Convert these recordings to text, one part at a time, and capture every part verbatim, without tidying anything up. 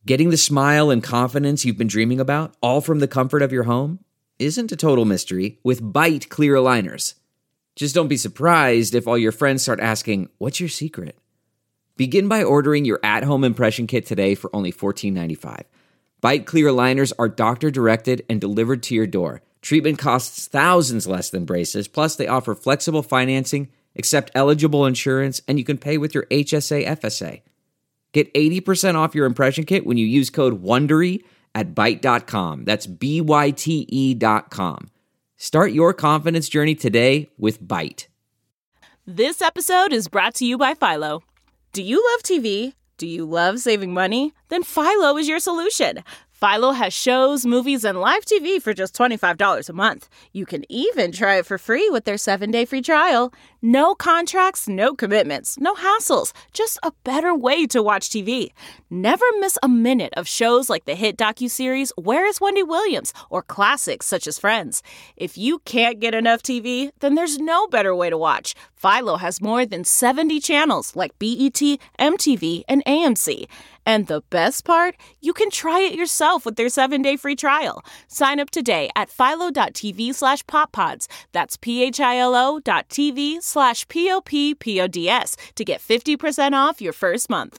Getting the smile and confidence you've been dreaming about, all from the comfort of your home, isn't a total mystery with Byte clear aligners. Just don't be surprised if all your friends start asking, "What's your secret?" Begin by ordering your at-home impression kit today for only fourteen ninety-five. Byte clear aligners are doctor-directed and delivered to your door. Treatment costs thousands less than braces, plus they offer flexible financing, accept eligible insurance, and you can pay with your H S A F S A. Get eighty percent off your impression kit when you use code WONDERY at byte dot com. That's B Y T E dot com. Start your confidence journey today with Byte. This episode is brought to you by Philo. Do you love T V? Do you love saving money? Then Philo is your solution. Philo has shows, movies, and live T V for just twenty-five dollars a month. You can even try it for free with their seven-day free trial. No contracts, no commitments, no hassles. Just a better way to watch T V. Never miss a minute of shows like the hit docuseries Where is Wendy Williams? Or classics such as Friends. If you can't get enough T V, then there's no better way to watch. Philo has more than seventy channels like B E T, M T V, and A M C. And the best part? You can try it yourself with their seven-day free trial. Sign up today at philo.tv slash poppods. That's P-H-I-L-O dot TV slash P-O-P-P-O-D-S to get fifty percent off your first month.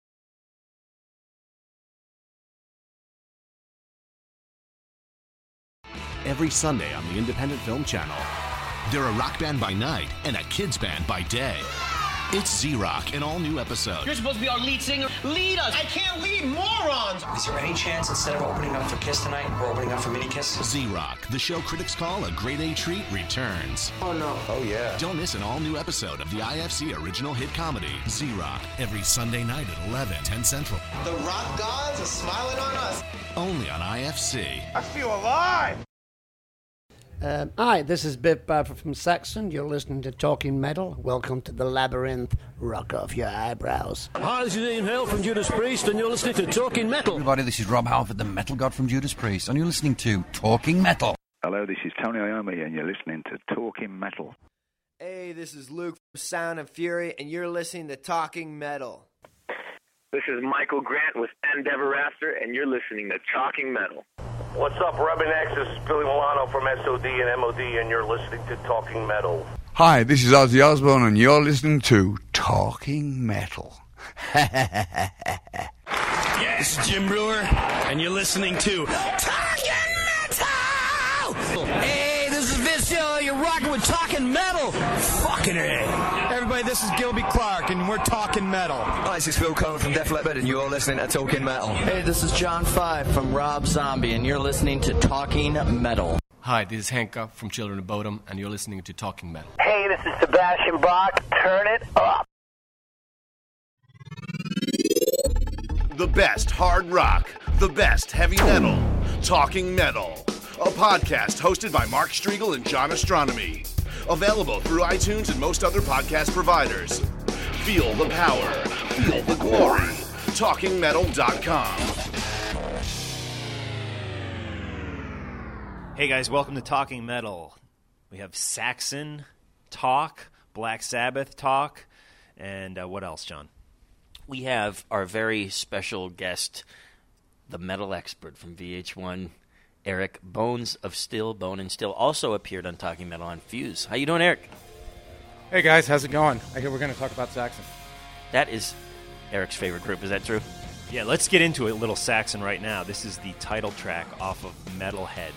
Every Sunday on the Independent Film Channel, they're a rock band by night and a kids band by day. It's Z-Rock, an all-new episode. You're supposed to be our lead singer. Lead us. I can't lead morons. Is there any chance instead of opening up for Kiss tonight, we're opening up for Mini Kiss? Z-Rock, the show critics call a grade A treat, returns. Oh, no. Oh, yeah. Don't miss an all-new episode of the I F C original hit comedy, Z-Rock, every Sunday night at eleven, ten Central. The rock gods are smiling on us. Only on I F C. I feel alive. Um, hi, this is Biff Buffer from Saxon. You're listening to Talking Metal. Welcome to the labyrinth. Rock off your eyebrows. Hi, this is Ian Hale from Judas Priest, and you're listening to Talking Metal. Everybody, this is Rob Halford, the metal god from Judas Priest, and you're listening to Talking Metal. Hello, this is Tony Iommi, and you're listening to Talking Metal. Hey, this is Luke from Sound and Fury, and you're listening to Talking Metal. This is Michael Grant with Endeavor Raster, and you're listening to Talking Metal. What's up, Rubbing This is Billy Milano from S O D and M O D, and you're listening to Talking Metal. Hi, this is Ozzy Osbourne, and you're listening to Talking Metal. Yeah, this is Jim Brewer, and you're listening to Talking Metal! Hey, this is Vince Hill, you're rocking with Talking Metal! Fucking A! Everybody, this is Gilby Clark, and we're Talking Metal. Hi, this is Phil Cohen from Def Leppard, and you're listening to Talking Metal. Hey, this is John Five from Rob Zombie, and you're listening to Talking Metal. Hi, this is Hank Up from Children of Bodom, and you're listening to Talking Metal. Hey, this is Sebastian Bach. Turn it up. The best hard rock, the best heavy metal, Talking Metal. A podcast hosted by Mark Striegel and John Astronomy. Available through iTunes and most other podcast providers. Feel the power. Feel the glory. talking metal dot com. Hey guys, welcome to Talking Metal. We have Saxon talk, Black Sabbath talk, and uh, what else, John? We have our very special guest, the metal expert from V H one, Eric Bones of Still, Bone and Still, also appeared on Talking Metal on Fuse. How you doing, Eric? Hey, guys. How's it going? I hear we're going to talk about Saxon. That is Eric's favorite group. Is that true? Yeah, let's get into it, little Saxon, right now. This is the title track off of Metalhead.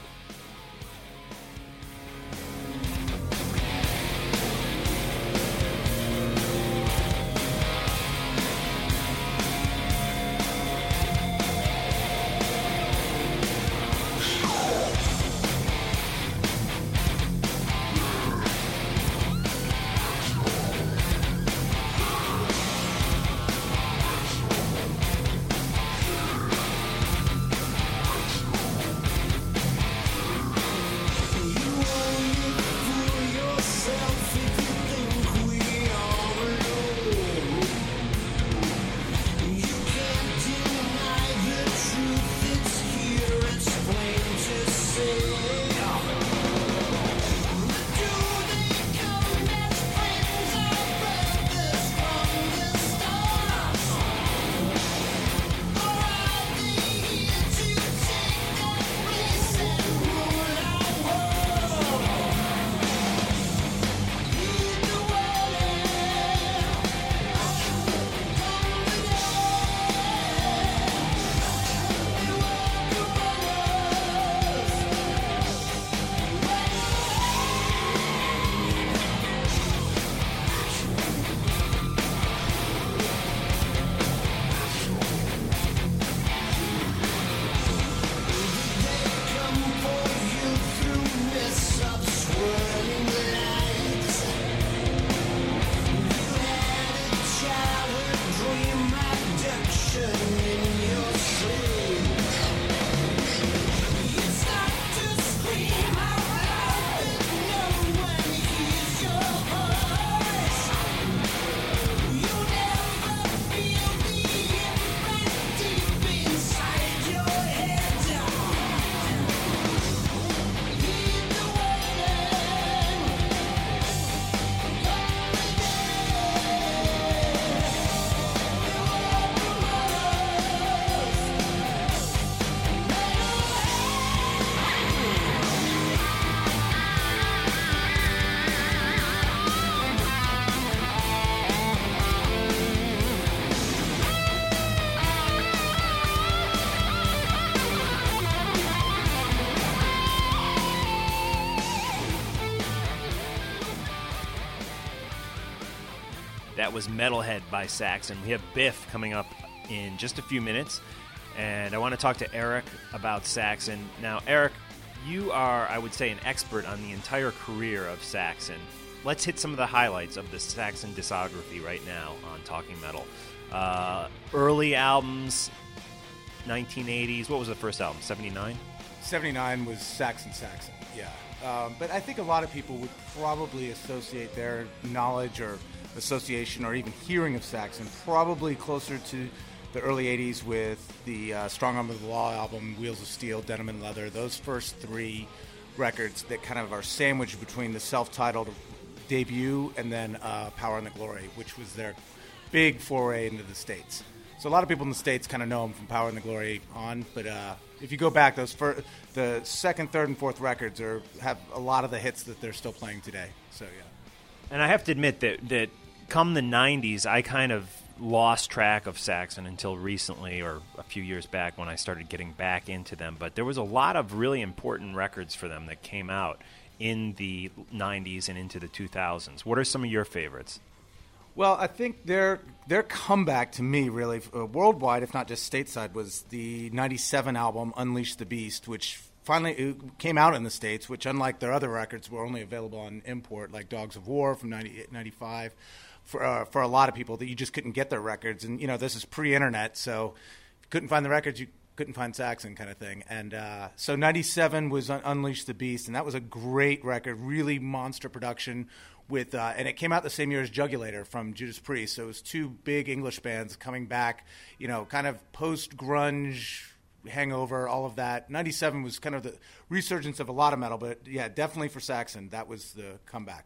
that was Metalhead by Saxon. We have Biff coming up in just a few minutes, and I want to talk to Eric about Saxon. Now, Eric, you are, I would say, an expert on the entire career of Saxon. Let's hit some of the highlights of the Saxon discography right now on Talking Metal. Uh, early albums, nineteen eighties. What was the first album, seventy-nine? seventy-nine was Saxon Saxon, yeah. Um, but I think a lot of people would probably associate their knowledge or association or even hearing of Saxon probably closer to the early eighties with the uh, Strong Arm of the Law album, Wheels of Steel, Denim and Leather, those first three records that kind of are sandwiched between the self-titled debut and then uh, Power and the Glory, which was their big foray into the States. So a lot of people in the States kind of know them from Power and the Glory on, but uh, if you go back, those fir- the second, third, and fourth records are have a lot of the hits that they're still playing today. So yeah. And I have to admit that that come the nineties, I kind of lost track of Saxon until recently, or a few years back when I started getting back into them. But there was a lot of really important records for them that came out in the nineties and into the two thousands. What are some of your favorites? Well, I think their their comeback to me, really, uh, worldwide, if not just stateside, was the ninety-seven album, Unleash the Beast, which finally came out in the States, which, unlike their other records, were only available on import, like Dogs of War from ninety, ninety-five, for, uh, for a lot of people that you just couldn't get their records. And, you know, this is pre-internet, so if you couldn't find the records, you couldn't find Saxon kind of thing. And uh, so ninety-seven was Un- Unleash the Beast, and that was a great record, really monster production. With uh, and it came out the same year as Jugulator from Judas Priest, so it was two big English bands coming back, you know, kind of post-grunge, Hangover, all of that. ninety-seven was kind of the resurgence of a lot of metal, but yeah, definitely for Saxon, that was the comeback.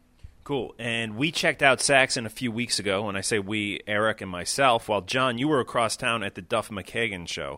Cool. And we checked out Saxon a few weeks ago. When I say we, Eric and myself, while John, you were across town at the Duff McKagan show.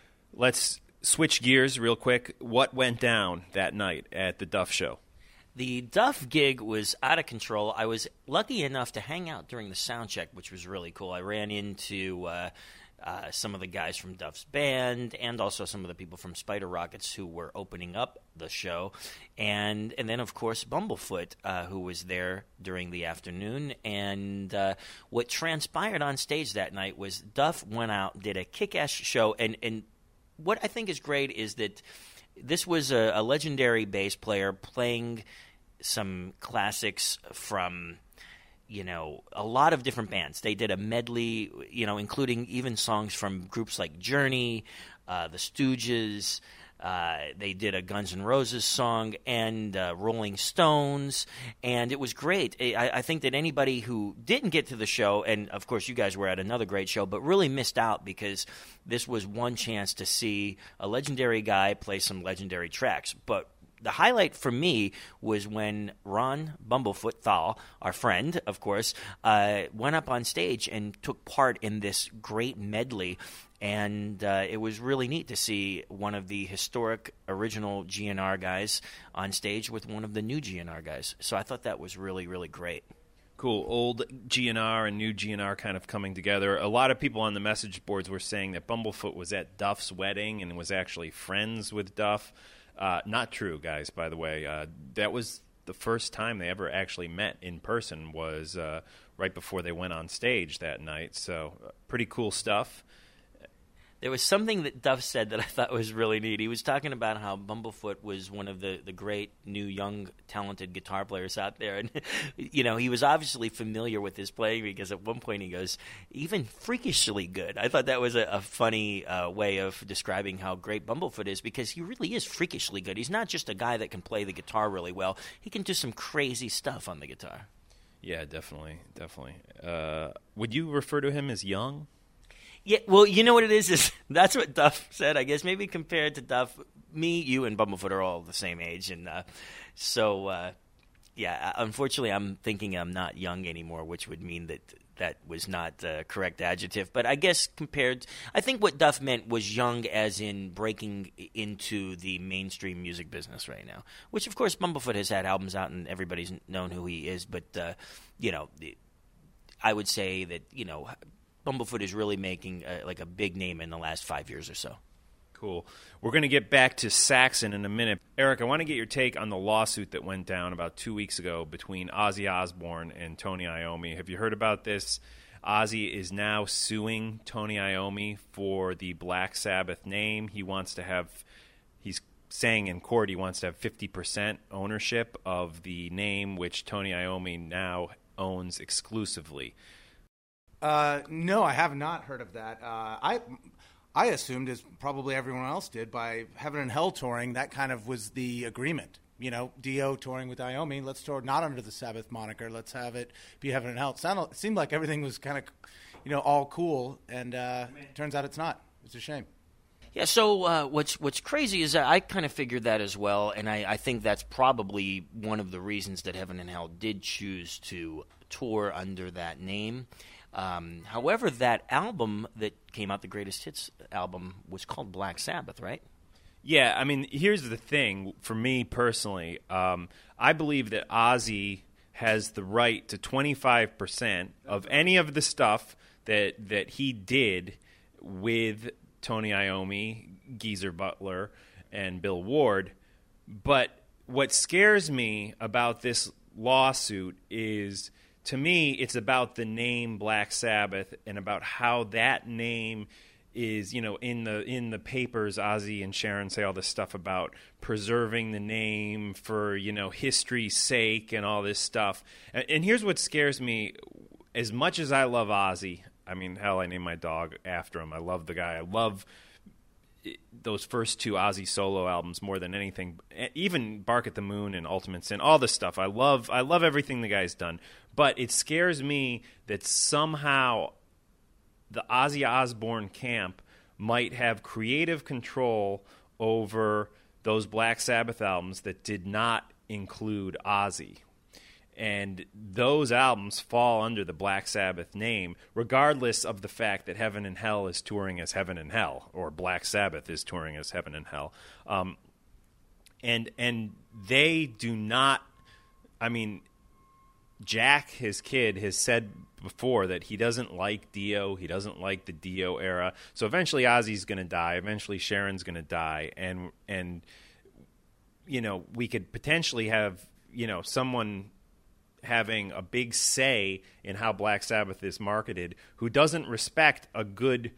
Let's switch gears real quick. What went down that night at the Duff show? The Duff gig was out of control. I was lucky enough to hang out during the sound check, which was really cool. I ran into uh, uh, some of the guys from Duff's band and also some of the people from Spider Rockets who were opening up the show. And and then, of course, Bumblefoot, uh, who was there during the afternoon. And uh, what transpired on stage that night was Duff went out, did a kick-ass show. And, and what I think is great is that this was a, a legendary bass player playing some classics from, you know, a lot of different bands. They did a medley, you know, including even songs from groups like Journey, uh, The Stooges. Uh, they did a Guns N' Roses song and uh, Rolling Stones, and it was great. I, I think that anybody who didn't get to the show, and of course you guys were at another great show, but really missed out because this was one chance to see a legendary guy play some legendary tracks. But the highlight for me was when Ron Bumblefoot Thal, our friend, of course, uh, went up on stage and took part in this great medley. And uh, it was really neat to see one of the historic original G N R guys on stage with one of the new G N R guys. So I thought that was really, really great. Cool. Old G N R and new G N R kind of coming together. A lot of people on the message boards were saying that Bumblefoot was at Duff's wedding and was actually friends with Duff. Uh, not true, guys, by the way. Uh, that was the first time they ever actually met in person was uh, right before they went on stage that night. So uh, pretty cool stuff. There was something that Duff said that I thought was really neat. He was talking about how Bumblefoot was one of the, the great new young talented guitar players out there. And, you know, he was obviously familiar with his playing because at one point he goes, even freakishly good. I thought that was a, a funny uh, way of describing how great Bumblefoot is because he really is freakishly good. He's not just a guy that can play the guitar really well. He can do some crazy stuff on the guitar. Yeah, definitely, definitely. Uh, would you refer to him as young? Yeah, well, you know what it is? Is that's what Duff said, I guess. Maybe compared to Duff, me, you, and Bumblefoot are all the same age. And uh, so, uh, yeah, unfortunately, I'm thinking I'm not young anymore, which would mean that that was not the correct adjective. But I guess compared – I think what Duff meant was young as in breaking into the mainstream music business right now, which, of course, Bumblefoot has had albums out and everybody's known who he is. But, uh, you know, I would say that, you know – Bumblefoot is really making a, like a big name in the last five years or so. Cool. We're going to get back to Saxon in a minute. Eric, I want to get your take on the lawsuit that went down about two weeks ago between Ozzy Osbourne and Tony Iommi. Have you heard about this? Ozzy is now suing Tony Iommi for the Black Sabbath name. He wants to have, he's saying in court he wants to have fifty percent ownership of the name, which Tony Iommi now owns exclusively. Uh, no, I have not heard of that. Uh, I I assumed, as probably everyone else did, by Heaven and Hell touring, that kind of was the agreement. You know, Dio touring with Iommi, let's tour not under the Sabbath moniker. Let's have it be Heaven and Hell. It, sounded, it seemed like everything was kind of, you know, all cool, and uh, turns out it's not. It's a shame. Yeah, so uh, what's what's crazy is that I kind of figured that as well, and I, I think that's probably one of the reasons that Heaven and Hell did choose to tour under that name. Um, however, that album that came out, the Greatest Hits album, was called Black Sabbath, right? Yeah, I mean, here's the thing. For me personally, um, I believe that Ozzy has the right to twenty-five percent of any of the stuff that that he did with Tony Iommi, Geezer Butler, and Bill Ward. But what scares me about this lawsuit is, to me, it's about the name Black Sabbath and about how that name is, you know, in the in the papers. Ozzy and Sharon say all this stuff about preserving the name for, you know, history's sake and all this stuff. And, and here's what scares me. As much as I love Ozzy, I mean, hell, I named my dog after him. I love the guy. I love those first two Ozzy solo albums more than anything. Even Bark at the Moon and Ultimate Sin, all this stuff. I love I love everything the guy's done. But it scares me that somehow the Ozzy Osbourne camp might have creative control over those Black Sabbath albums that did not include Ozzy. And those albums fall under the Black Sabbath name, regardless of the fact that Heaven and Hell is touring as Heaven and Hell, or Black Sabbath is touring as Heaven and Hell. Um, and and they do not, I mean, Jack, his kid, has said before that he doesn't like Dio. He doesn't like the Dio era. So eventually Ozzy's going to die. Eventually Sharon's going to die. And, and, you know, we could potentially have, you know, someone having a big say in how Black Sabbath is marketed who doesn't respect a good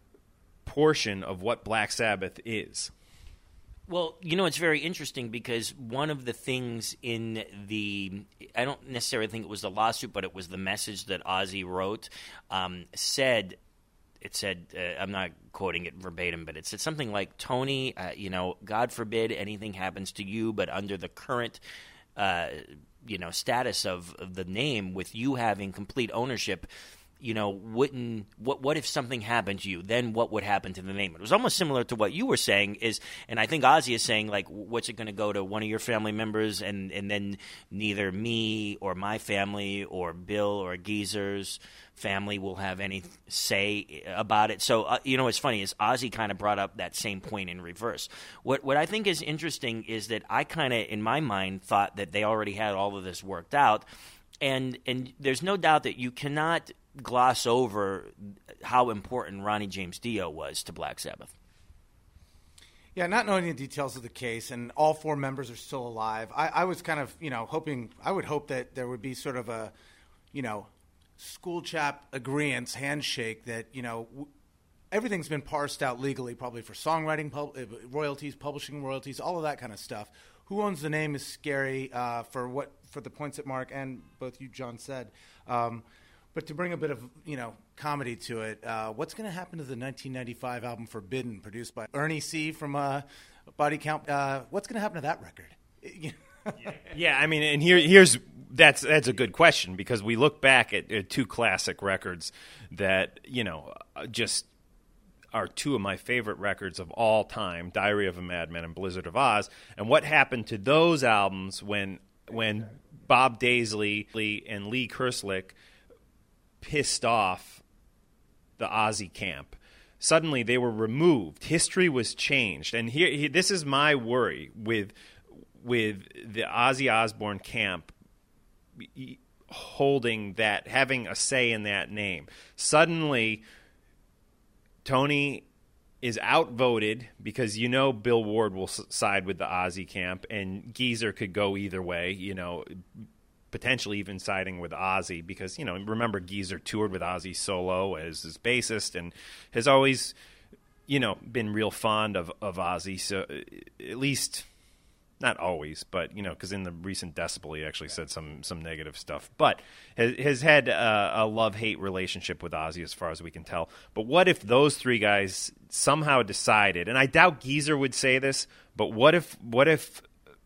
portion of what Black Sabbath is. Well, you know, it's very interesting because one of the things in the – I don't necessarily think it was the lawsuit, but it was the message that Ozzy wrote, um, said – it said uh, – I'm not quoting it verbatim, but it said something like, Tony, uh, you know, God forbid anything happens to you, but under the current uh, you know, status of, of the name, with you having complete ownership – you know, wouldn't what what if something happened to you? Then what would happen to the name? It was almost similar to what you were saying is, and I think Ozzy is saying, like, what's it going to go to one of your family members, and, and then neither me or my family or Bill or Geezer's family will have any say about it. So, uh, you know, what's funny is Ozzy kind of brought up that same point in reverse. What what I think is interesting is that I kind of, in my mind, thought that they already had all of this worked out, and and there's no doubt that you cannot gloss over how important Ronnie James Dio was to Black Sabbath. Yeah, not knowing the details of the case, and all four members are still alive. I, I was kind of, you know, hoping, I would hope that there would be sort of a, you know, school chap agreeance, handshake that, you know, w- everything's been parsed out legally, probably for songwriting pub- royalties, publishing royalties, all of that kind of stuff. Who owns the name is scary uh, for what for the points that Mark and both you, John, said. Um, But to bring a bit of, you know, comedy to it, uh, what's going to happen to the nineteen ninety-five album Forbidden, produced by Ernie C. from uh, Body Count? Uh, what's going to happen to that record? yeah. yeah, I mean, and here, here's that's that's a good question, because we look back at, at two classic records that, you know, just are two of my favorite records of all time, Diary of a Madman and Blizzard of Oz. And what happened to those albums when when Bob Daisley and Lee Kerslick pissed off the Ozzy camp? Suddenly they were removed. History was changed. And here, here this is my worry with with the Ozzy Osbourne camp holding that, having a say in that name. Suddenly Tony is outvoted because you know Bill Ward will s- side with the Ozzy camp, and Geezer could go either way, you know, potentially even siding with Ozzy because, you know, remember Geezer toured with Ozzy solo as his bassist and has always, you know, been real fond of, of Ozzy, so at least... Not always, but, you know, because in the recent Decibel, he actually said some some negative stuff. But has, has had a, a love-hate relationship with Ozzy as far as we can tell. But what if those three guys somehow decided, and I doubt Geezer would say this, but what if what if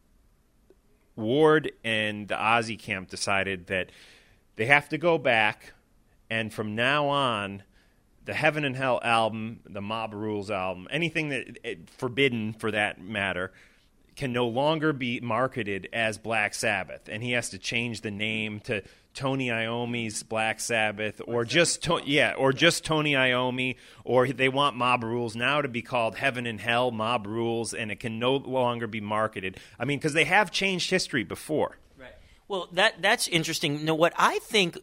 Ward and the Ozzy camp decided that they have to go back, and from now on, the Heaven and Hell album, the Mob Rules album, anything that it, forbidden for that matter, can no longer be marketed as Black Sabbath, and he has to change the name to Tony Iommi's Black Sabbath, or just to- yeah, or just Tony Iommi, or they want Mob Rules now to be called Heaven and Hell Mob Rules, and it can no longer be marketed. I mean, because they have changed history before. Right. Well, that that's interesting. Now, what I think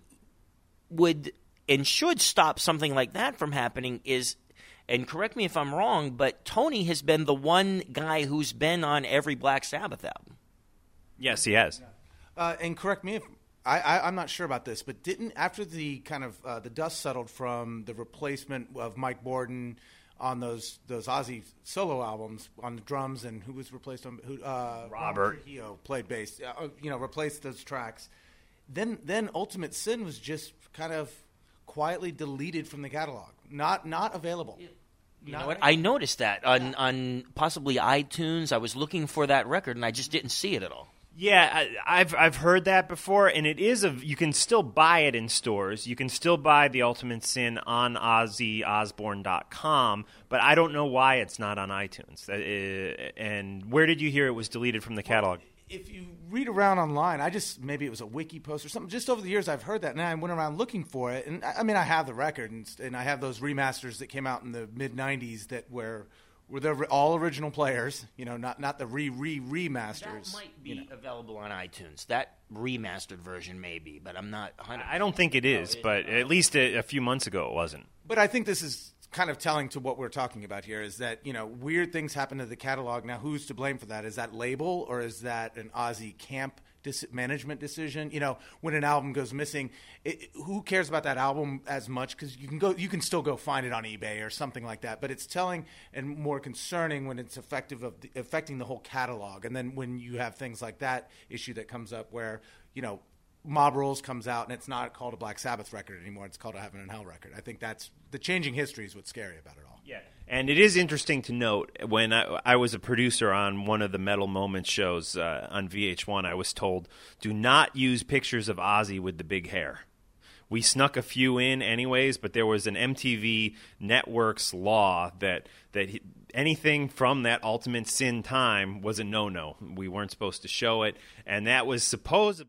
would and should stop something like that from happening is, and correct me if I'm wrong, but Tony has been the one guy who's been on every Black Sabbath album. Yes, he has. Uh, and correct me if I, I, I'm not sure about this, but didn't after the kind of uh, the dust settled from the replacement of Mike Borden on those those Ozzy solo albums on the drums, and who was replaced on who uh, Robert Trujillo played bass, uh, you know, replaced those tracks. Then then Ultimate Sin was just kind of quietly deleted from the catalog, not not available. You know what? I noticed that on on possibly iTunes. I was looking for that record, and I just didn't see it at all. Yeah, I, I've I've heard that before, and it is a. You can still buy it in stores. You can still buy the Ultimate Sin on Ozzy Osbourne dot com, but I don't know why it's not on iTunes. Uh, and where did you hear it was deleted from the catalog? If you read around online, I just maybe it was a wiki post or something. Just over the years, I've heard that, and I went around looking for it. And I mean, I have the record, and, and I have those remasters that came out in the mid nineties that were were the all original players. You know, not not the re re remasters. That might be you know. available on iTunes. That remastered version may be, but I'm not one hundred percent I don't think it is, no, it, but at least a, a few months ago it wasn't. But I think this is kind of telling to what we're talking about here is that, you know, weird things happen to the catalog. Now, who's to blame for that? Is that label, or is that an Ozzy camp dis- management decision? You know, when an album goes missing, it, who cares about that album as much? Because you can go, you can still go find it on eBay or something like that. But it's telling and more concerning when it's effective of the, affecting the whole catalog. And then when you have things like that issue that comes up where, you know, Mob Rules comes out and it's not called a Black Sabbath record anymore. It's called a Heaven and Hell record. I think that's the changing history is what's scary about it all. Yeah, and it is interesting to note when I, I was a producer on one of the Metal Moments shows uh, on V H one, I was told, do not use pictures of Ozzy with the big hair. We snuck a few in anyways, but there was an M T V Networks law that that he, anything from that Ultimate Sin time was a no-no. We weren't supposed to show it, and that was supposedly,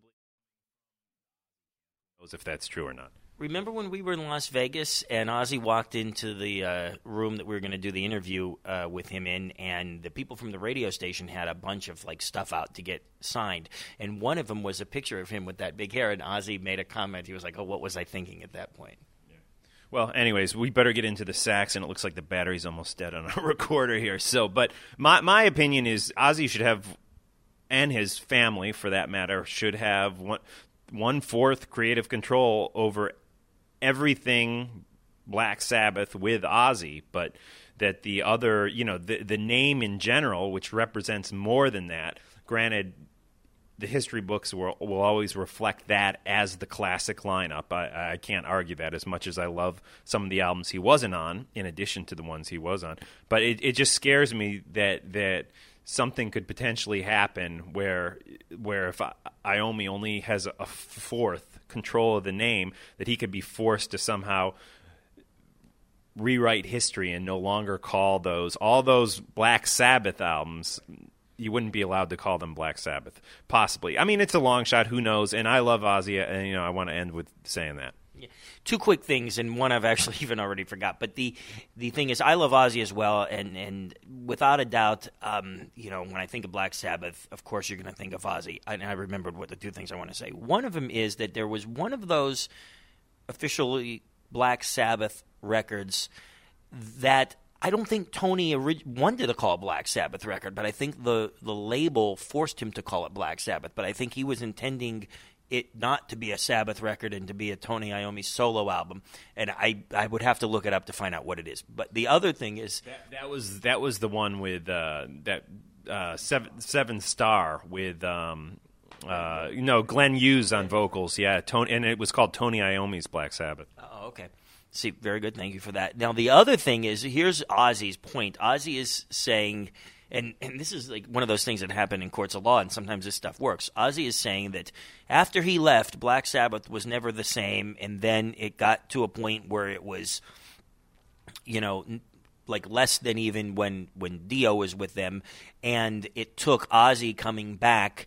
if that's true or not. Remember when we were in Las Vegas and Ozzy walked into the uh, room that we were going to do the interview uh, with him in, and the people from the radio station had a bunch of like stuff out to get signed, and one of them was a picture of him with that big hair, and Ozzy made a comment. He was like, "Oh, what was I thinking at that point?" Yeah. Well, anyways, we better get into the sax, and it looks like the battery's almost dead on our recorder here. So, but my my opinion is Ozzy should have, and his family, for that matter, should have one one fourth creative control over everything Black Sabbath with Ozzy, but that the other, you know, the the name in general, which represents more than that. Granted, the history books will will always reflect that as the classic lineup. I, I can't argue that, as much as I love some of the albums he wasn't on, in addition to the ones he was on. But it, it just scares me that that something could potentially happen where where if Iommi only has a fourth control of the name, that he could be forced to somehow rewrite history and no longer call those all those Black Sabbath albums. You wouldn't be allowed to call them Black Sabbath, possibly. I mean, it's a long shot. Who knows? And I love Ozzy, and you know, I want to end with saying that. Yeah. Two quick things, and one I've actually even already forgot. But the the thing is, I love Ozzy as well, and, and without a doubt, um, you know, when I think of Black Sabbath, of course you're going to think of Ozzy. And I remembered what the two things I want to say. One of them is that there was one of those officially Black Sabbath records that I don't think Tony orig- wanted to call it Black Sabbath record, but I think the, the label forced him to call it Black Sabbath. But I think he was intending it not to be a Sabbath record and to be a Tony Iommi solo album. And I, I would have to look it up to find out what it is. But the other thing is that, that was that was the one with uh, that uh, seven seven star with um, uh, you know Glenn Hughes on vocals. Yeah, Tony, and it was called Tony Iommi's Black Sabbath. Oh, okay. See, very good. Thank you for that. Now, the other thing is, here's Ozzy's point. Ozzy is saying, and, and this is like one of those things that happen in courts of law, and sometimes this stuff works. Ozzy is saying that after he left, Black Sabbath was never the same, and then it got to a point where it was, you know, like less than even when, when Dio was with them, and it took Ozzy coming back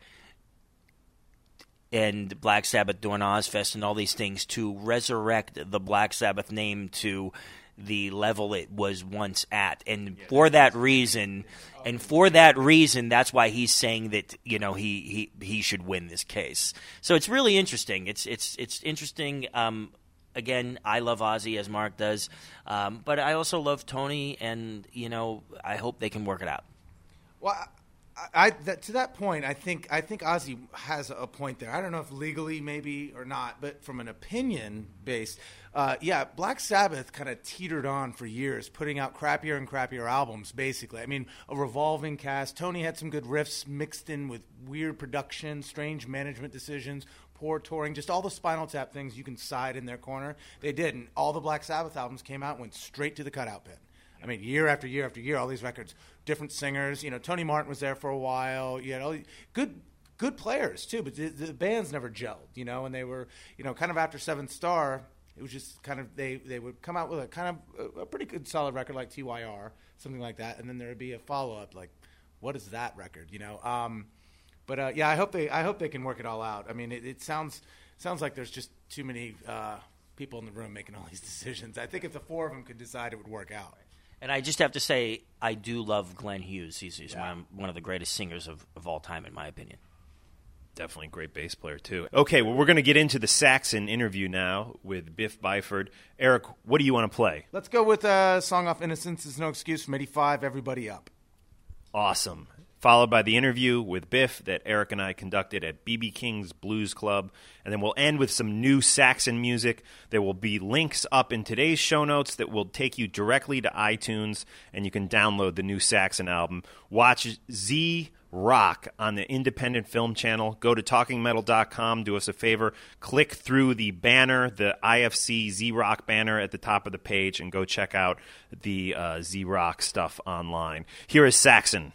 and Black Sabbath doing Ozfest and all these things to resurrect the Black Sabbath name to the level it was once at. And for that reason, and for that reason, that's why he's saying that, you know, he, he, he should win this case. So it's really interesting. It's it's it's interesting. Um, again, I love Ozzy as Mark does, um, but I also love Tony, and, you know, I hope they can work it out. Well, I, that, to that point, I think I think Ozzy has a point there. I don't know if legally maybe or not, but from an opinion base, uh, yeah, Black Sabbath kind of teetered on for years, putting out crappier and crappier albums, basically. I mean, a revolving cast. Tony had some good riffs mixed in with weird production, strange management decisions, poor touring, just all the Spinal Tap things you can side in their corner. They didn't. All the Black Sabbath albums came out and went straight to the cutout bin. I mean, year after year after year, all these records, different singers. You know, Tony Martin was there for a while. You had all these good, good players too, but the, the bands never gelled. You know, and they were, you know, kind of after Seventh Star, it was just kind of they they would come out with a kind of a, a pretty good solid record like T Y R, something like that, and then there would be a follow up like, what is that record? You know, um, but uh, yeah, I hope they I hope they can work it all out. I mean, it, it sounds sounds like there's just too many uh, people in the room making all these decisions. I think if the four of them could decide, it would work out. And I just have to say, I do love Glenn Hughes. He's, he's yeah. one, of, one of the greatest singers of, of all time, in my opinion. Definitely a great bass player, too. Okay, well, we're going to get into the Saxon interview now with Biff Byford. Eric, what do you want to play? Let's go with a song off Innocence Is No Excuse from eighty-five, Everybody Up. Awesome. Followed by the interview with Biff that Eric and I conducted at B B King's Blues Club. And then we'll end with some new Saxon music. There will be links up in today's show notes that will take you directly to iTunes, and you can download the new Saxon album. Watch Z Rock on the Independent Film Channel. Go to talking metal dot com. Do us a favor. Click through the banner, the I F C Z Rock banner at the top of the page, and go check out the uh, Z Rock stuff online. Here is Saxon.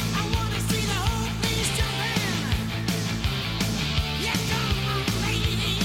Yeah, come on, lady.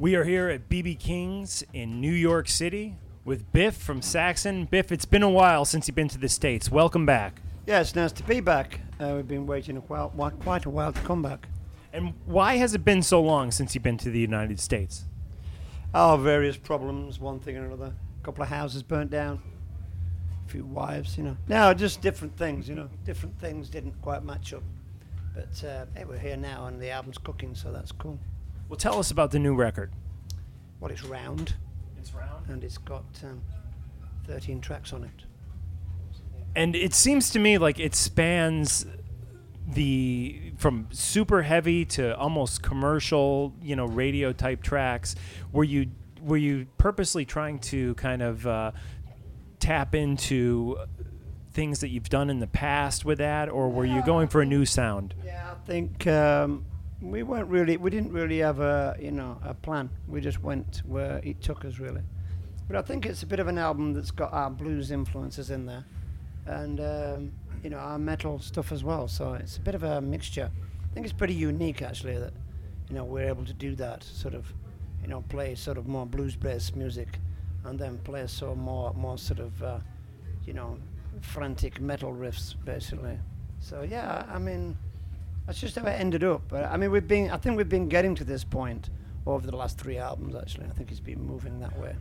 We are here at B B King's in New York City with Biff from Saxon. Biff, it's been a while since you've been to the States. Welcome back. Yeah, it's nice to be back. Uh, we've been waiting a while, quite a while to come back. And why has it been so long since you've been to the United States? Oh, various problems, one thing or another. A couple of houses burnt down, a few wives, you know. No, just different things, you know. Different things didn't quite match up. But uh, hey, we're here now, and the album's cooking, so that's cool. Well, tell us about the new record. Well, it's round. It's round? And it's got um, thirteen tracks on it. And it seems to me like it spans the from super heavy to almost commercial, you know, radio type tracks. Were you were you purposely trying to kind of uh, tap into things that you've done in the past with that, or were you going for a new sound? Yeah, I think um, we weren't really, we didn't really have a, you know, a plan. We just went where it took us, really. But I think it's a bit of an album that's got our blues influences in there, and um, you know, our metal stuff as well. So it's a bit of a mixture. I think it's pretty unique, actually, that, you know, we're able to do that, sort of, you know, play sort of more blues-based music, and then play so more, more sort of, uh, you know, frantic metal riffs, basically. So yeah, I mean, that's just how it ended up. But I mean, we've been, I think we've been getting to this point over the last three albums, actually. I think it's been moving that way.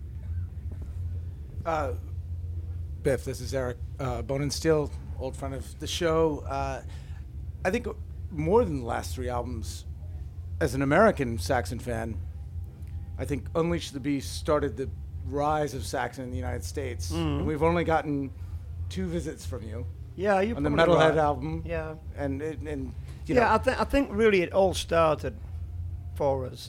Uh, Biff, this is Eric, uh, Bone and Steel, old friend of the show. Uh, I think more than the last three albums, as an American Saxon fan, I think Unleash the Beast started the rise of Saxon in the United States. Mhm. And we've only gotten two visits from you. Yeah, you on the probably Metalhead right. album. Yeah, and and, and you yeah, know. I think I think really it all started for us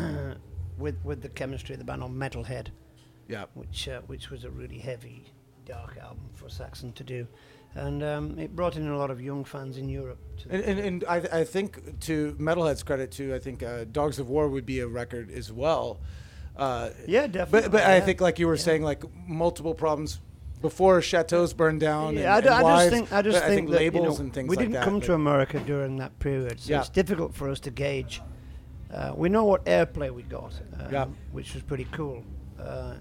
with with the chemistry of the band on Metalhead. Yeah, which uh, which was a really heavy, dark album for Saxon to do, and um, it brought in a lot of young fans in Europe. To And, and, and I, I think, to Metalhead's credit, too, I think uh, Dogs of War would be a record as well. Uh, Yeah, definitely, But, but I yeah. think, like you were saying, like multiple problems before chateaus burned down. Yeah, I, and, d- and I wives, just think I just but think, I think that, labels you know, and things we like didn't that. come but- to America during that period, so Yeah. it's difficult for us to gauge. Uh, we know what airplay we got, um, Yeah. which was pretty cool. Uh,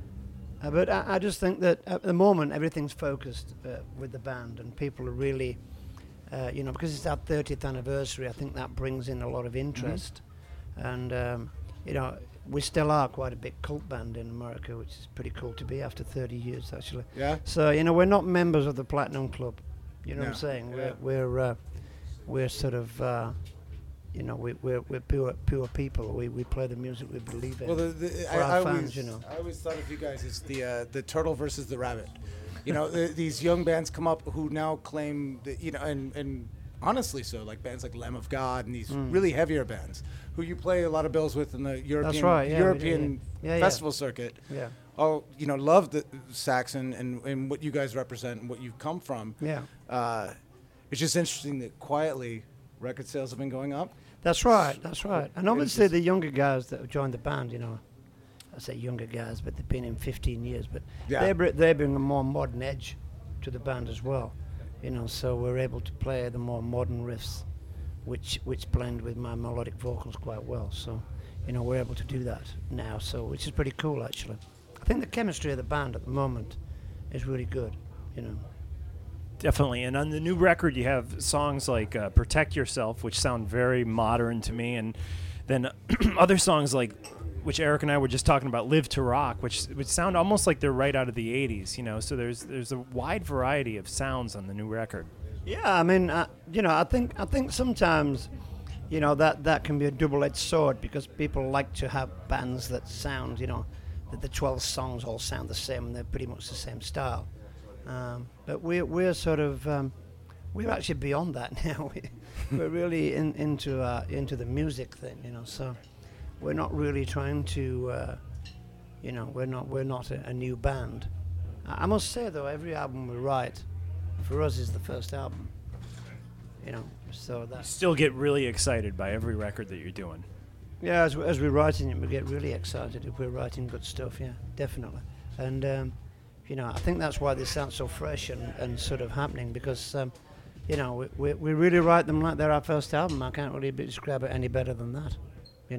uh, but I, I just think that at the moment everything's focused uh, with the band, and people are really, uh, you know, because it's our thirtieth anniversary. I think that brings in a lot of interest, and um, you know, we still are quite a big cult band in America, which is pretty cool to be after thirty years, actually. Yeah. So you know, we're not members of the Platinum Club. You know what I'm No. saying? Yeah. We're we're uh, we're sort of. Uh, you know, we, we're we're pure pure people. We we play the music we believe in. Well, the, the, for I, our I fans, always, you know. I always thought of you guys as the uh, the turtle versus the rabbit. You know, the, these young bands come up who now claim that, you know, and, and honestly so, like bands like Lamb of God and these Mm. really heavier bands who you play a lot of bills with in the European right, yeah, we do, European yeah. Yeah, yeah. festival circuit. Yeah. Oh, you know, love the Saxon and, and what you guys represent and what you've come from. Yeah. Uh, it's just interesting that quietly record sales have been going up. That's right. That's right. And It obviously is- the younger guys that have joined the band, you know, I say younger guys, but they've been in fifteen years. But Yeah. they br- they bring a more modern edge to the band as well, you know. So we're able to play the more modern riffs, which which blend with my melodic vocals quite well. So, you know, we're able to do that now. So which is pretty cool, actually. I think the chemistry of the band at the moment is really good, you know. Definitely. And on the new record, you have songs like uh, Protect Yourself, which sound very modern to me. And then other songs like, which Eric and I were just talking about, Live to Rock, which which sound almost like they're right out of the eighties, you know. So there's there's a wide variety of sounds on the new record. Yeah, I mean, uh, you know, I think I think sometimes, you know, that, that can be a double-edged sword, because people like to have bands that sound, you know, that the twelve songs all sound the same and they're pretty much the same style. Um, but we're we're sort of um, we're actually beyond that now. we, we're really in, into uh, into the music thing, you know. So we're not really trying to, uh, you know, we're not we're not a, a new band. I, I must say though, every album we write, for us, is the first album. You know, so that Still get really excited by every record that you're doing. yeah, as we- as we're writing it, we get really excited if we're writing good stuff. Yeah, definitely. And um, you know, I think that's why they sound so fresh and, and sort of happening, because um, you know, we, we we really write them like they're our first album. I can't really be- describe it any better than that. You know.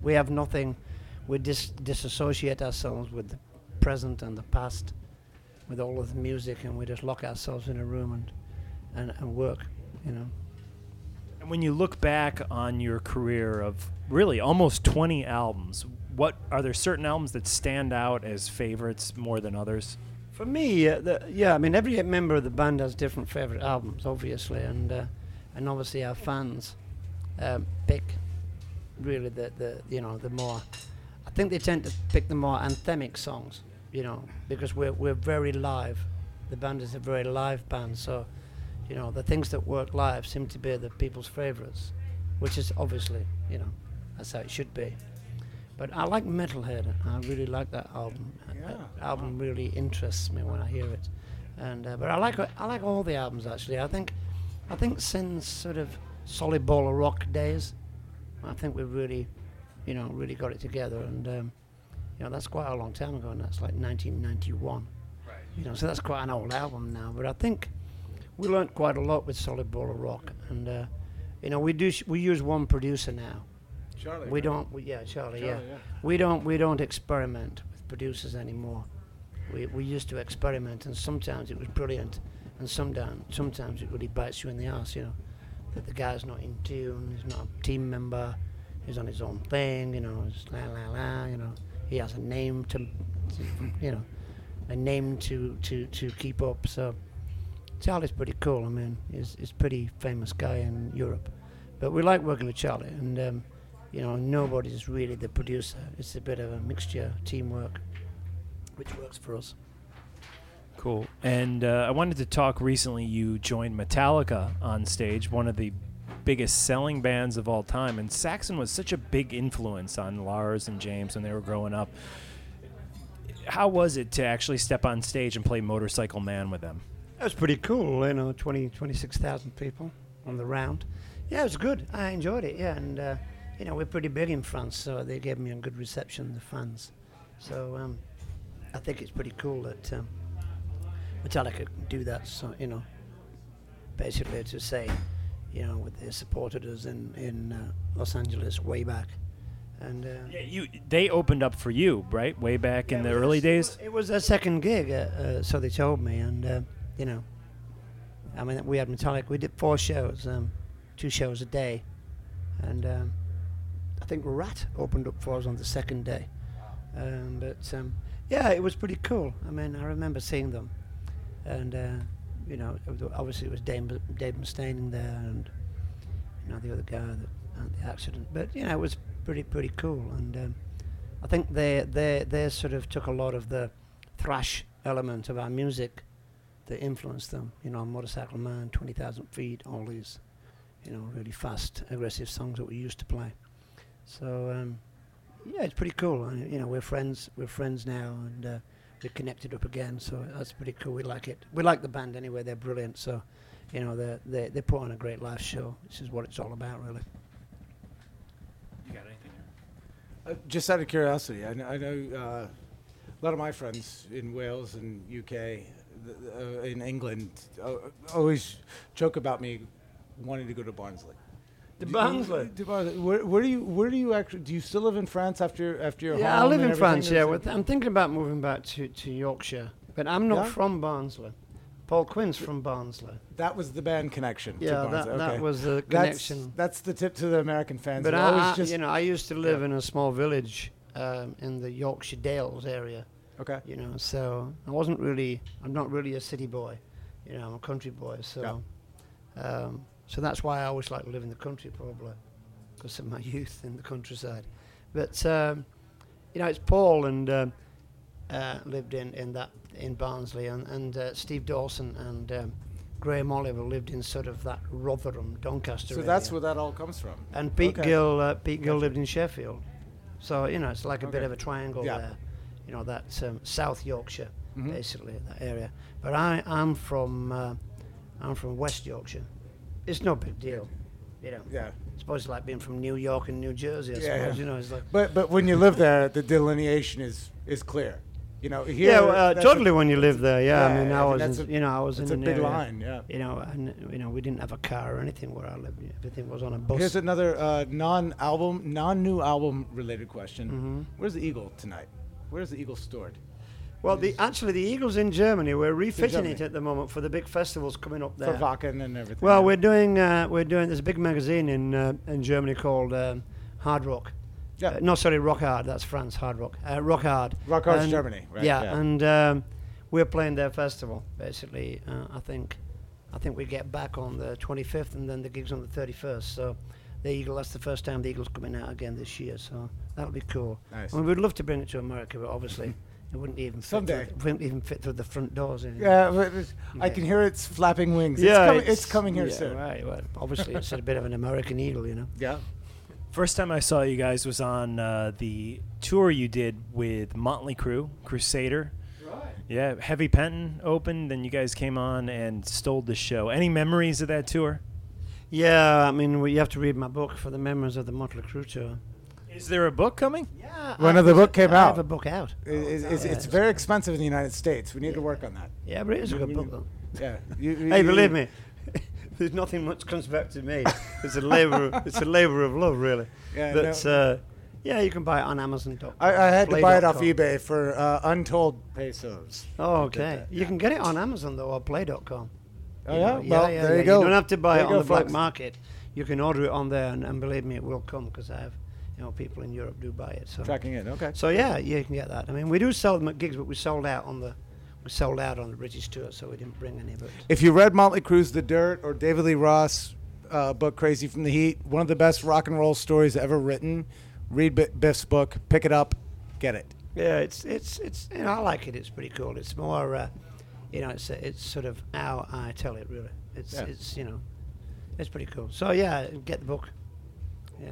We have nothing. We dis- disassociate ourselves with the present and the past, with all of the music, and we just lock ourselves in a room and and, and work, you know. And when you look back on your career of really almost twenty albums, what are there certain albums that stand out as favorites more than others? For me, uh, the, yeah, I mean, every member of the band has different favorite albums, obviously, and uh, and obviously our fans um, pick really the, the you know the more. I think they tend to pick the more anthemic songs, you know, because we're we're very live. The band is a very live band, so you know the things that work live seem to be the people's favorites, which is obviously, you know, that's how it should be. But I like Metalhead. I really like that album. Yeah. That album really interests me when I hear it. And uh, but I like I like all the albums actually. I think I think since sort of Solid Ball of Rock days, I think we've really, you know, really got it together. And um, you know that's quite a long time ago, and that's like nineteen ninety-one. Right. You know, so that's quite an old album now. But I think we learnt quite a lot with Solid Ball of Rock, and uh, you know we do sh- we use one producer now. Charlie. We right? don't. We, yeah, Charlie. Charlie, yeah. yeah. We don't. We don't experiment with producers anymore. We we used to experiment, and sometimes it was brilliant, and sometimes sometimes it really bites you in the ass. You know, that the guy's not in tune. He's not a team member. He's on his own thing. You know, it's la la la. You know, he has a name to, to you know, a name to to to keep up. So Charlie's pretty cool. I mean, he's he's a pretty famous guy in Europe, but we like working with Charlie, and. Um, You know, nobody's really the producer. It's a bit of a mixture, teamwork, which works for us. Cool. And uh, I wanted to talk recently, you joined Metallica on stage, one of the biggest selling bands of all time. And Saxon was such a big influence on Lars and James when they were growing up. How was it to actually step on stage and play Motorcycle Man with them? That was pretty cool, you know, twenty, twenty-six thousand people on the round. Yeah, it was good. I enjoyed it, yeah. And, uh, you know, we're pretty big in France, so they gave me a good reception, the fans. So um, I think it's pretty cool that um, Metallica can do that. So, you know, basically to say, you know, what they supported us in, in uh, Los Angeles way back. And uh, yeah, you they opened up for you, right? Way back yeah, in the early days? It was a second gig, uh, uh, so they told me. And, uh, you know, I mean, we had Metallica. We did four shows, um, two shows a day. And... Um, I think Rat opened up for us on the second day, um, but um, yeah, it was pretty cool. I mean, I remember seeing them, and uh, you know, it was, obviously it was Dave, Dave Mustaine there, and you know the other guy that had the accident. But you know, it was pretty pretty cool, and um, I think they they they sort of took a lot of the thrash element of our music that influenced them. You know, Motorcycle Man, twenty thousand Feet, all these, you know, really fast, aggressive songs that we used to play. So um, yeah, it's pretty cool. I, you know, we're friends. We're friends now, and uh, we're connected up again. So that's pretty cool. We like it. We like the band anyway. They're brilliant. So, you know, they they they put on a great live show. This is what it's all about, really. You got anything? Uh, just out of curiosity, I know, I know uh, a lot of my friends in Wales and U K, th- uh, in England, uh, always joke about me wanting to go to Barnsley. The Barnsley. Do, do, where, where do you where do you actually do you still live in France after after your yeah, home? I live and in France. Yeah, with I'm thinking about moving back to, to Yorkshire, but I'm not Yeah? from Barnsley. Paul Quinn's from Barnsley. That was the band connection. to Yeah, that, Barnsley. that Okay. was the That's- connection. That's, the tip to the American fans. But They I, always I- just you know, I used to live Yeah. in a small village um, in the Yorkshire Dales area. Okay. You know, so I wasn't really. I'm not really a city boy. You know, I'm a country boy. So, um, so that's why I always like to live in the country, probably, because of my youth in the countryside. But um, you know, it's Paul and um, uh, lived in, in that in Barnsley, and and uh, Steve Dawson and um, Graham Oliver lived in sort of that Rotherham, Doncaster So area. that's where that all comes from. And Pete Okay. Gill, uh, Pete Gill lived in Sheffield, so you know it's like a bit Okay. of a triangle Yeah. there. You know, that's um, South Yorkshire, Mhm. basically that area. But I, I'm from, uh, I'm from West Yorkshire. It's no big deal, you know. Yeah. I suppose it's like being from New York and New Jersey. I Yeah, suppose yeah. you know it's like. But but when you live there, the delineation is is clear. You know, here, yeah, well, uh, that's totally. a- when you live there, yeah. yeah, I mean, I I mean, was, that's in, a- you know, I was that's in a an big area, line, yeah. You know, and you know, we didn't have a car or anything where I lived. Everything was on a bus. Here's another uh, non-album, non-new album-related question. Mhm. Where's the Eagle tonight? Where's the Eagle stored? Well, the actually the Eagles in Germany. We're refitting Germany. it at the moment for the big festivals coming up there. For Wacken and everything. Well, yeah. we're doing uh, we're doing there's a big magazine in uh, in Germany called um, Hard Rock. Yeah. Uh, no, sorry, Rock Hard. That's France. Hard Rock. Uh, Rock Hard. Rock Hard's And- Germany, right, Yeah, yeah. and um, we're playing their festival basically. Uh, I think I think we get back on the twenty-fifth, and then the gig's on the thirty-first. So the Eagle. That's the first time the Eagle's coming out again this year. So that'll be cool. Nice. I mean, we'd love to bring it to America, but obviously. It wouldn't even fit Someday. through the, wouldn't even fit through the front doors. Anymore. Yeah, but it's- I Okay. can hear its flapping wings. Yeah, it's, coming, it's coming here yeah, soon. Right, well, obviously, it's a bit of an American Eagle, you know. Yeah. First time I saw you guys was on uh, the tour you did with Motley Crue, Crusader. Right. Yeah, Heavy Penton opened, then you guys came on and stole the show. Any memories of that tour? Yeah, I mean, well, you have to read my book for the memories of the Motley Crue tour. Is there a book coming? Yeah. When I- the book came I out. have a book out. It- it's, it's, Yeah, it's very expensive in the United States. We need to work on that. Yeah, but it is a We- good we book, need- though. Yeah. You- you- hey, you- believe me, there's nothing much comes back to me. It's a labor. It's a labor of love, really. Yeah, That's no. uh, yeah. You can buy it on Amazon. I, I had to buy it off Play dot com. eBay for uh, untold pesos. Oh, I did okay. that. You can get it on Amazon though, or play dot com. Oh, You yeah? know, Well, there you go. You don't have to buy There it you on go, the black folks. market. You can order it on there, and, and believe me, it will come because I have, you know, people in Europe do buy it. So Tracking it, okay. So yeah, you can get that. I mean, we do sell them at gigs, but we sold out on the we sold out on the British tour, so we didn't bring any. But If you read Motley Crue's The Dirt or David Lee Ross' uh, book Crazy from the Heat, one of the best rock and roll stories ever written, read B- Biff's book, pick it up, get it. yeah, it's it's it's you know, I like it. It's pretty cool. It's more, uh, you know, it's it's sort of how I tell it really. It's Yeah. it's you know, it's pretty cool. So yeah, get the book. Yeah.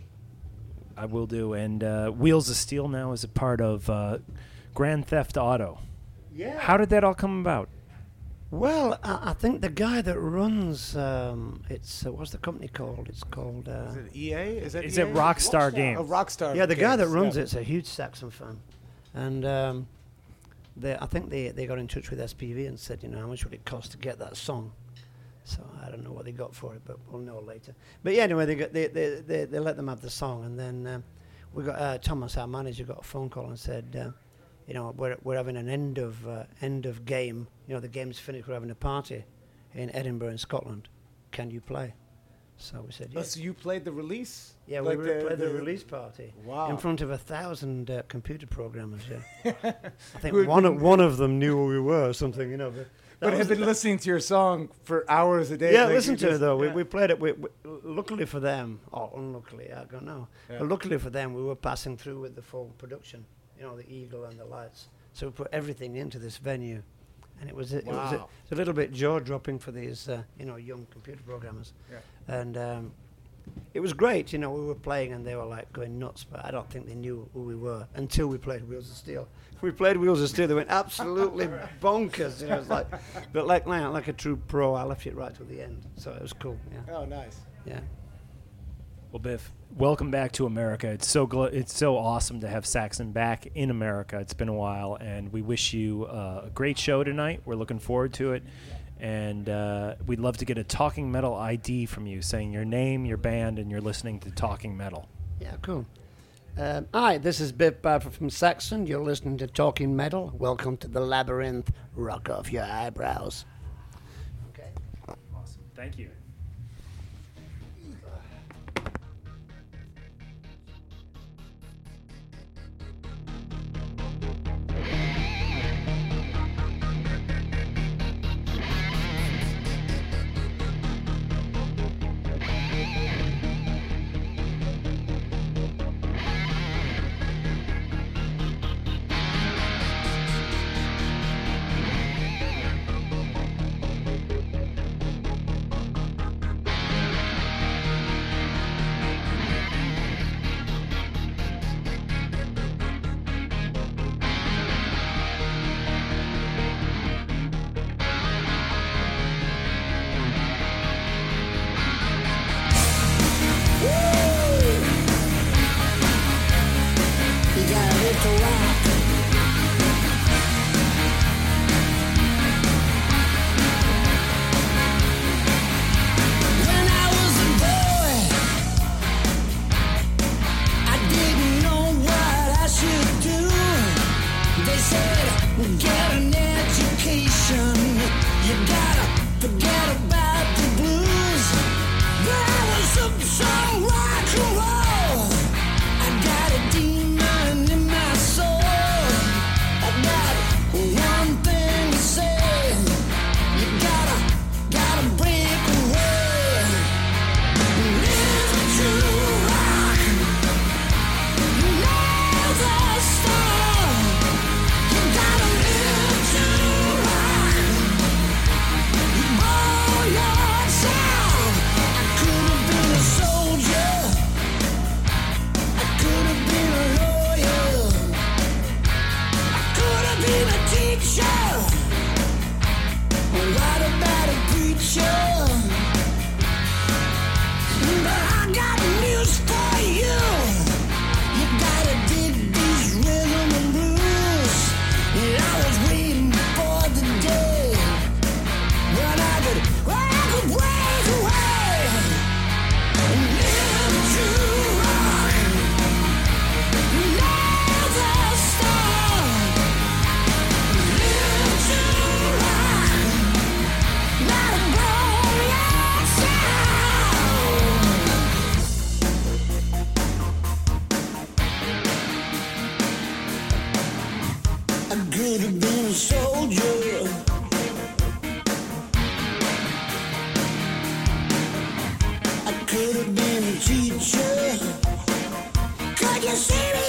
I will do. And uh, Wheels of Steel now is a part of uh, Grand Theft Auto. Yeah. How did that all come about? Well, I, I think the guy that runs um, it's uh, what's the company called? It's called. Uh, Is it E A? Is that Is E A? it Rockstar Games? Oh, Rockstar. Yeah, the guy that Games, runs yeah. it's a huge Saxon fan, and um, they, I think they, they got in touch with S P V and said, you know, how much would it cost to get that song? So I don't know what they got for it, but we'll know later. But yeah, anyway, they got they they, they, they let them have the song, and then um, we got uh, Thomas, our manager, got a phone call and said, uh, you know, we're we're having an end of uh, end of game. You know, the game's finished. We're having a party in Edinburgh, in Scotland. Can you play? So we said, Oh, yes. so you played the release? Yeah, Like we were played the, release party Wow. in front of a thousand uh, computer programmers. Yeah, I think Who had one been- of, one of them knew who we were or something, you know. But, that But was have been the- listening to your song for hours a day. yeah, like listen you to it just- though. We, yeah. we played it. We, we, luckily for them, or unluckily, I don't know. Yeah. But luckily for them, we were passing through with the full production. You know, the eagle and the lights. So we put everything into this venue, and it was a, it was a, Wow. it's a little bit jaw dropping for these uh, you know young computer programmers. Yeah. And um, it was great. You know, we were playing and they were like going nuts, but I don't think they knew who we were until we played Wheels of Steel. We played Wheels of Steel. They went absolutely bonkers. You know, it was like, but like like like a true pro, I left it right till the end. So it was cool. Yeah. Oh, nice. Yeah. Well, Biff, welcome back to America. It's so gl- it's so awesome to have Saxon back in America. It's been a while, and we wish you uh, a great show tonight. We're looking forward to it, and uh, we'd love to get a Talking Metal I D from you, saying your name, your band, and you're listening to Talking Metal. Yeah, cool. Um, hi, this is Biff Bradford from Saxon. You're listening to Talking Metal. Welcome to the labyrinth. Rock off your eyebrows. Okay. Awesome. Thank you. Forget about the blues. But I was up so rock and roll. I got a demon in my soul. I got one thing to say. You gotta, gotta break away. Live to rock. Love the star. You gotta live to rock. Blow yourself. I could have been a soldier. I could have been a lawyer. I could have been a teacher. What about a preacher? But I got news for you. You gotta dig these rhythm and blues. And I was waiting for the day when I could, when I could break away and live to rock. Love the star. Live to rock. Let it blow your sound. I could have been a soldier. I could have been a teacher. Could you see me